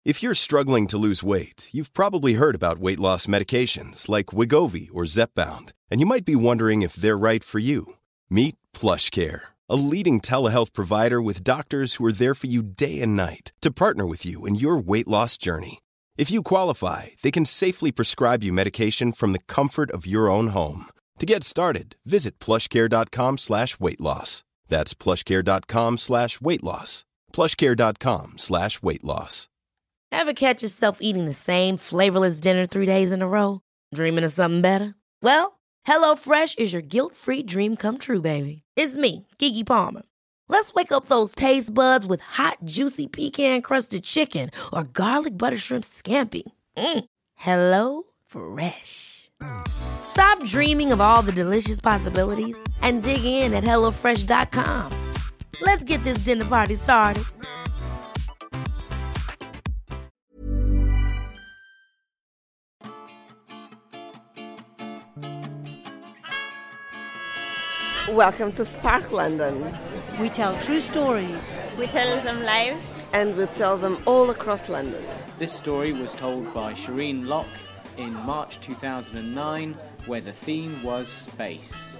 If you're struggling to lose weight, you've probably heard about weight loss medications like Wegovy or Zepbound, and you might be wondering if they're right for you. Meet PlushCare, a leading telehealth provider with doctors who are there for you day and night to partner with you in your weight loss journey. If you qualify, they can safely prescribe you medication from the comfort of your own home. To get started, visit plushcare.com/weightloss. That's plushcare.com/weightloss. plushcare.com/weightloss. Ever catch yourself eating the same flavorless dinner 3 days in a row? Dreaming of something better? Well, HelloFresh is your guilt-free dream come true, baby. It's me, Keke Palmer. Let's wake up those taste buds with hot, juicy pecan-crusted chicken or garlic butter shrimp scampi. Hello Fresh. Stop dreaming of all the delicious possibilities and dig in at HelloFresh.com. Let's get this dinner party started. Welcome to Spark London. We tell true stories. We tell them lives. And we tell them all across London. This story was told by Shireen Locke in March 2009, where the theme was space.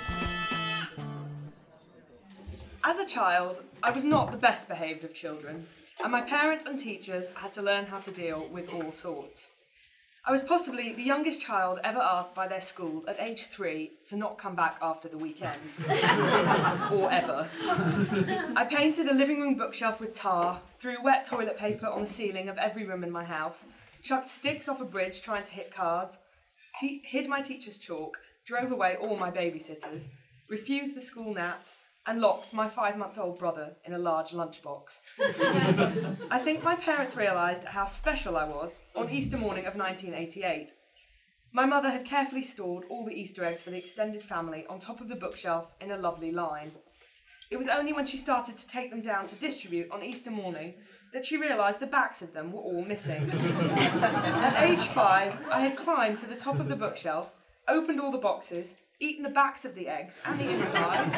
As a child, I was not the best behaved of children, and my parents and teachers had to learn how to deal with all sorts. I was possibly the youngest child ever asked by their school at age 3 to not come back after the weekend. Or ever. I painted a living room bookshelf with tar, threw wet toilet paper on the ceiling of every room in my house, chucked sticks off a bridge trying to hit cards, hid my teacher's chalk, drove away all my babysitters, refused the school naps, and locked my 5-month-old brother in a large lunchbox. I think my parents realised how special I was on Easter morning of 1988. My mother had carefully stored all the Easter eggs for the extended family on top of the bookshelf in a lovely line. It was only when she started to take them down to distribute on Easter morning that she realised the backs of them were all missing. At age 5, I had climbed to the top of the bookshelf, opened all the boxes, eaten the backs of the eggs and the insides,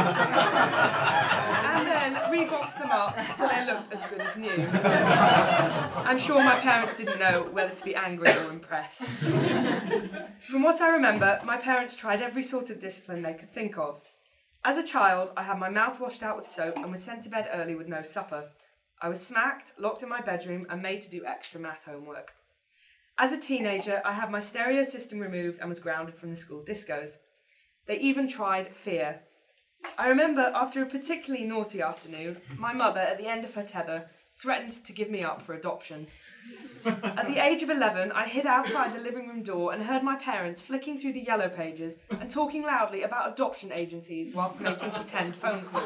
and then reboxed them up so they looked as good as new. I'm sure my parents didn't know whether to be angry or impressed. From what I remember, my parents tried every sort of discipline they could think of. As a child, I had my mouth washed out with soap and was sent to bed early with no supper. I was smacked, locked in my bedroom, and made to do extra math homework. As a teenager, I had my stereo system removed and was grounded from the school discos. They even tried fear. I remember after a particularly naughty afternoon, my mother, at the end of her tether, threatened to give me up for adoption. At the age of 11, I hid outside the living room door and heard my parents flicking through the yellow pages and talking loudly about adoption agencies whilst making pretend phone calls.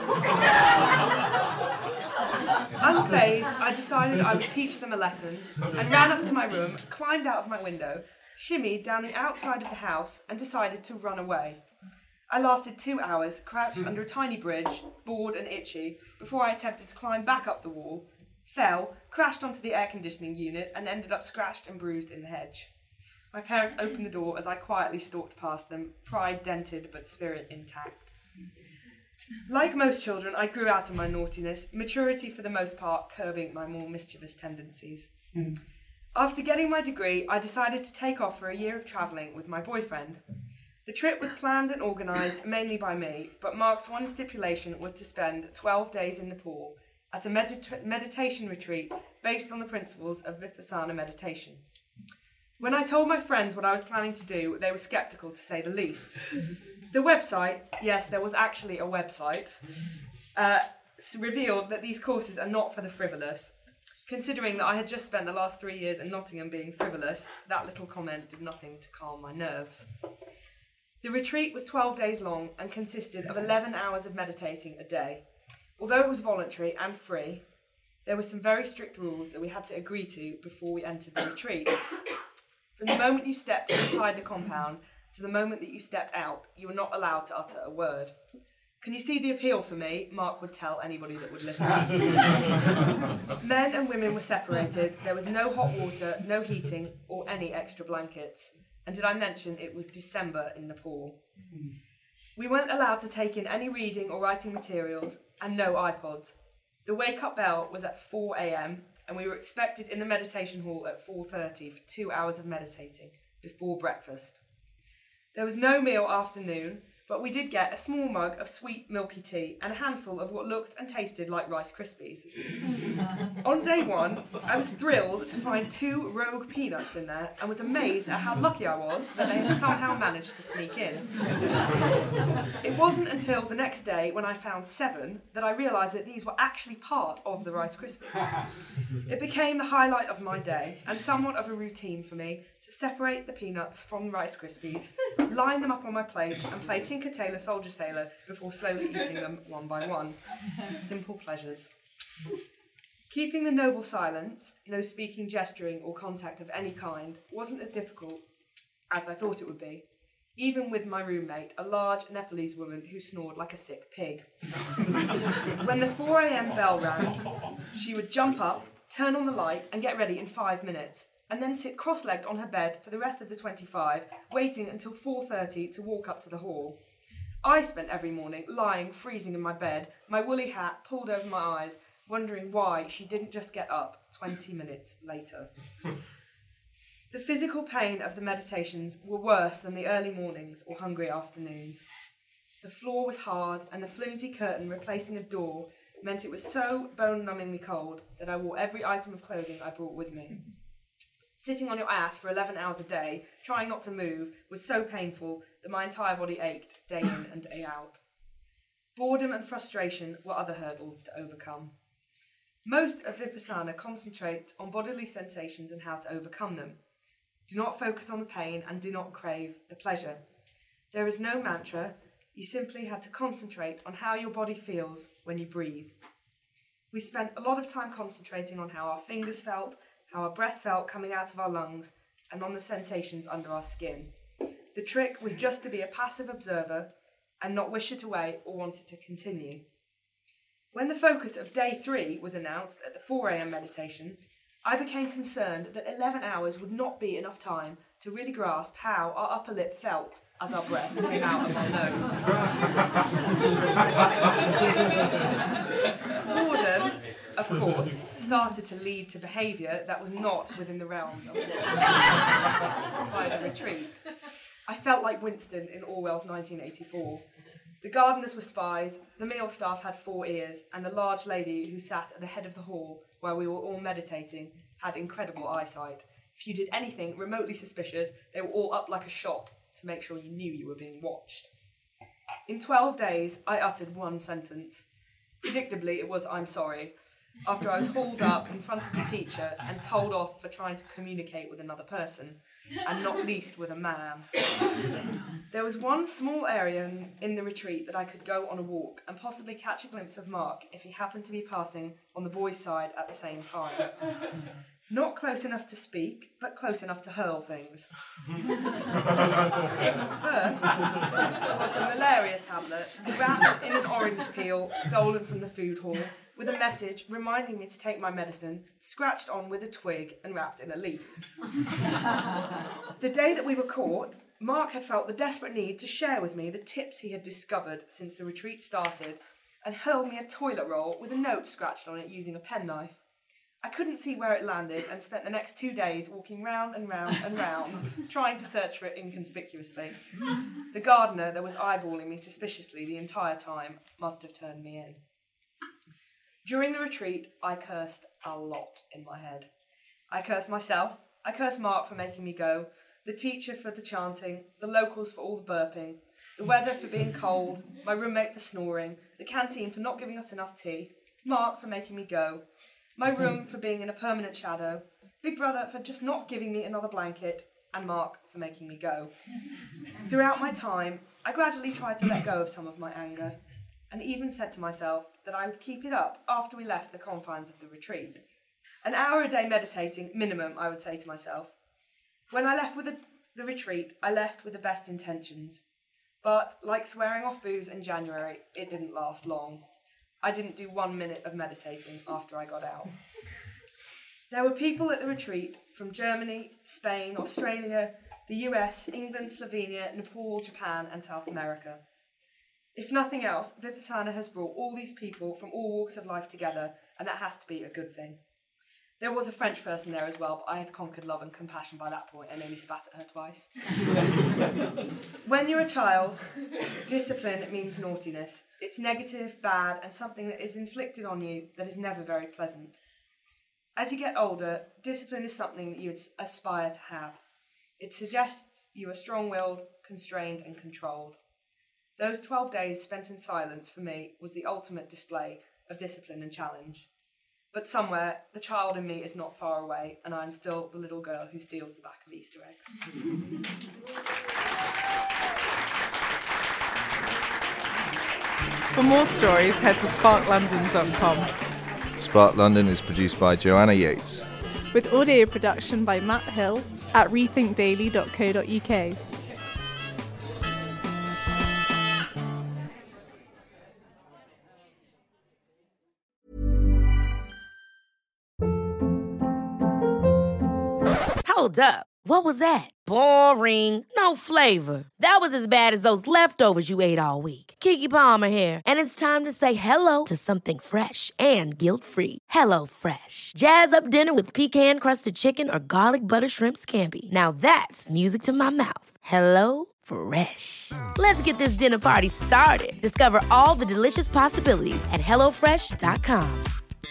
Unfazed, I decided I would teach them a lesson and ran up to my room, climbed out of my window, shimmied down the outside of the house and decided to run away. I lasted 2 hours, crouched under a tiny bridge, bored and itchy, before I attempted to climb back up the wall, fell, crashed onto the air conditioning unit, and ended up scratched and bruised in the hedge. My parents opened the door as I quietly stalked past them, pride dented but spirit intact. Like most children, I grew out of my naughtiness, maturity for the most part curbing my more mischievous tendencies. After getting my degree, I decided to take off for a year of travelling with my boyfriend. The trip was planned and organised mainly by me, but Mark's one stipulation was to spend 12 days in Nepal at a meditation retreat based on the principles of Vipassana meditation. When I told my friends what I was planning to do, they were sceptical to say the least. The website, yes, there was actually a website, revealed that these courses are not for the frivolous. Considering that I had just spent the last 3 years in Nottingham being frivolous, that little comment did nothing to calm my nerves. The retreat was 12 days long and consisted of 11 hours of meditating a day. Although it was voluntary and free, there were some very strict rules that we had to agree to before we entered the retreat. From the moment you stepped inside the compound to the moment that you stepped out, you were not allowed to utter a word. Can you see the appeal for me? Mark would tell anybody that would listen. Men and women were separated. There was no hot water, no heating, or any extra blankets. And did I mention it was December in Nepal? We weren't allowed to take in any reading or writing materials, and no iPods. The wake-up bell was at 4 a.m, and we were expected in the meditation hall at 4:30 for 2 hours of meditating before breakfast. There was no meal after noon, but we did get a small mug of sweet milky tea and a handful of what looked and tasted like Rice Krispies. On day one, I was thrilled to find 2 rogue peanuts in there and was amazed at how lucky I was that they had somehow managed to sneak in. It wasn't until the next day when I found 7 that I realised that these were actually part of the Rice Krispies. It became the highlight of my day and somewhat of a routine for me to separate the peanuts from the Rice Krispies, line them up on my plate and play Tinker Tailor Soldier Sailor before slowly eating them one by one. Simple pleasures. Keeping the noble silence, no speaking, gesturing or contact of any kind, wasn't as difficult as I thought it would be, even with my roommate, a large Nepalese woman who snored like a sick pig. When the 4 a.m. bell rang, she would jump up, turn on the light and get ready in 5 minutes, and then sit cross-legged on her bed for the rest of the 25, waiting until 4:30 to walk up to the hall. I spent every morning lying freezing in my bed, my woolly hat pulled over my eyes, wondering why she didn't just get up 20 minutes later. The physical pain of the meditations were worse than the early mornings or hungry afternoons. The floor was hard, and the flimsy curtain replacing a door meant it was so bone-numbingly cold that I wore every item of clothing I brought with me. Sitting on your ass for 11 hours a day, trying not to move, was so painful that my entire body ached day in and day out. Boredom and frustration were other hurdles to overcome. Most of Vipassana concentrates on bodily sensations and how to overcome them. Do not focus on the pain and do not crave the pleasure. There is no mantra, you simply had to concentrate on how your body feels when you breathe. We spent a lot of time concentrating on how our fingers felt, how our breath felt coming out of our lungs, and on the sensations under our skin. The trick was just to be a passive observer and not wish it away or want it to continue. When the focus of day 3 was announced at the 4 a.m. meditation, I became concerned that 11 hours would not be enough time to really grasp how our upper lip felt as our breath came out of our nose. Boredom, of course, started to lead to behaviour that was not within the realms of by the retreat. I felt like Winston in Orwell's 1984. The gardeners were spies, the meal staff had 4 ears, and the large lady who sat at the head of the hall where we were all meditating had incredible eyesight. If you did anything remotely suspicious, they were all up like a shot to make sure you knew you were being watched. In 12 days, I uttered one sentence. Predictably, it was "I'm sorry," after I was hauled up in front of the teacher and told off for trying to communicate with another person, and not least with a man. There was one small area in the retreat that I could go on a walk and possibly catch a glimpse of Mark if he happened to be passing on the boys' side at the same time. Not close enough to speak, but close enough to hurl things. First, there was a malaria tablet wrapped in an orange peel stolen from the food hall, with a message reminding me to take my medicine, scratched on with a twig and wrapped in a leaf. The day that we were caught, Mark had felt the desperate need to share with me the tips he had discovered since the retreat started, and hurled me a toilet roll with a note scratched on it using a penknife. I couldn't see where it landed and spent the next 2 days walking round and round and round, trying to search for it inconspicuously. The gardener that was eyeballing me suspiciously the entire time must have turned me in. During the retreat, I cursed a lot in my head. I cursed myself, I cursed Mark for making me go, the teacher for the chanting, the locals for all the burping, the weather for being cold, my roommate for snoring, the canteen for not giving us enough tea, Mark for making me go, my room for being in a permanent shadow, Big Brother for just not giving me another blanket, and Mark for making me go. Throughout my time, I gradually tried to let go of some of my anger, and even said to myself that I would keep it up after we left the confines of the retreat. An hour a day meditating, minimum, I would say to myself. When I left with the retreat, I left with the best intentions. But, like swearing off booze in January, it didn't last long. I didn't do 1 minute of meditating after I got out. There were people at the retreat from Germany, Spain, Australia, the US, England, Slovenia, Nepal, Japan, and South America. If nothing else, Vipassana has brought all these people from all walks of life together, and that has to be a good thing. There was a French person there as well, but I had conquered love and compassion by that point and only spat at her twice. When you're a child, discipline means naughtiness. It's negative, bad, and something that is inflicted on you that is never very pleasant. As you get older, discipline is something that you aspire to have. It suggests you are strong-willed, constrained, and controlled. Those 12 days spent in silence, for me, was the ultimate display of discipline and challenge. But somewhere, the child in me is not far away, and I'm still the little girl who steals the back of Easter eggs. For more stories, head to sparklondon.com. Spark London is produced by Joanna Yates. With audio production by Matt Hill at rethinkdaily.co.uk. Hold up. What was that? Boring. No flavor. That was as bad as those leftovers you ate all week. Keke Palmer here, and it's time to say hello to something fresh and guilt-free. Hello Fresh. Jazz up dinner with pecan-crusted chicken or garlic butter shrimp scampi. Now that's music to my mouth. Hello Fresh. Let's get this dinner party started. Discover all the delicious possibilities at hellofresh.com.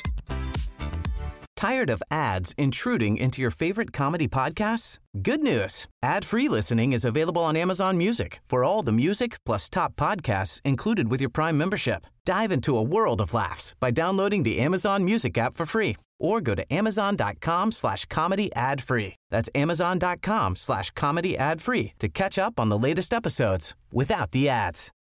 Tired of ads intruding into your favorite comedy podcasts? Good news. Ad-free listening is available on Amazon Music for all the music plus top podcasts included with your Prime membership. Dive into a world of laughs by downloading the Amazon Music app for free or go to amazon.com/comedy ad-free. That's amazon.com/comedy ad-free to catch up on the latest episodes without the ads.